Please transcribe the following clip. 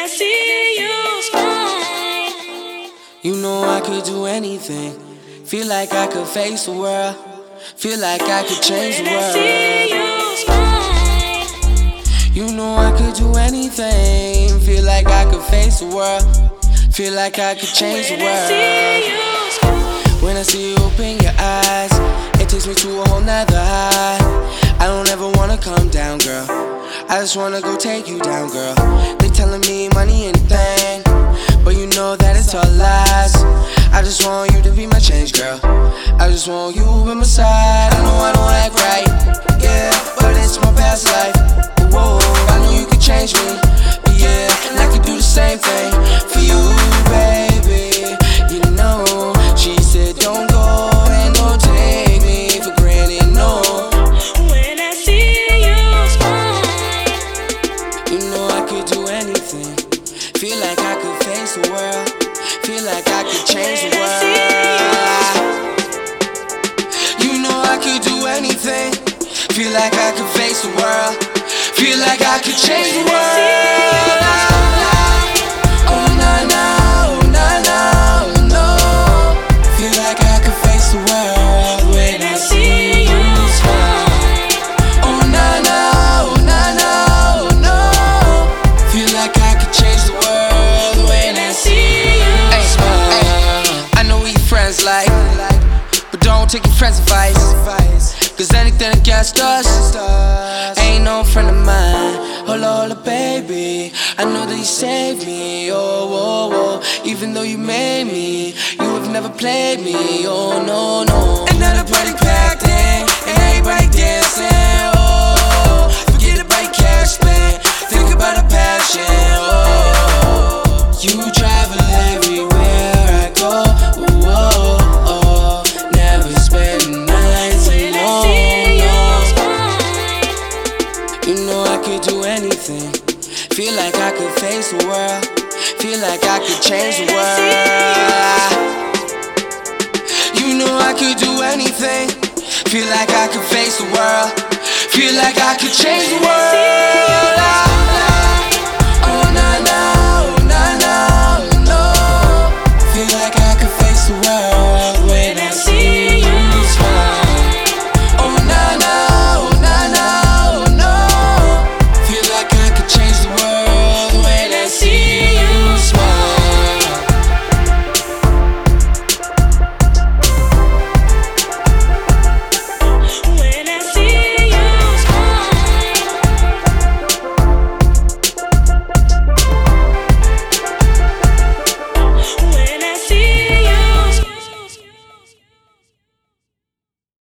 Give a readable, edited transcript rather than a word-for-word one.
see you smile. You know I could do anything. Feel like I could face the world. Feel like I could change the world. See you smile. You know I could do anything. Feel like I could face the world. Feel like I could change the world. When I see you open your eyes, it takes me to a whole nother high. I don't ever wanna come down, girl. I just wanna go take you down, girl. They telling me money anything, but you know that it's all lies. I just want you to be my change, girl. I just want you by my side. I know I don't act right, yeah, but it's my past life. Whoa, I know you could change me, yeah, and I could do the same thing for you, baby. You know, she said don't go and don't take me for granted, no. When I see you smile, You know I could do anything. Feel like I could face the world. Feel like I could change the world. You know I could do anything. Feel like I could face the world. Feel like I could change the world. Oh no no, oh no no, no. Feel like I could face the world when I see you smile. Oh no no, oh no no, no. Feel like I could change the world when I see you smile. I know we friends like, but don't take your friends' advice. Cause anything against us ain't no friend of mine. Hola, hola, baby, I know that you saved me, oh, oh, oh. Even though you made me, you have never played me, oh, no, no. Another party packed in, and everybody dancing, oh. Forget about your cash spent, think about the passion, oh. You travel everywhere I go, oh, oh, oh. Never spend nights alone. You know I could do anything. Feel like I could face the world. Feel like I could change the world. You know I could do anything. Feel like I could face the world. Feel like I could change the world.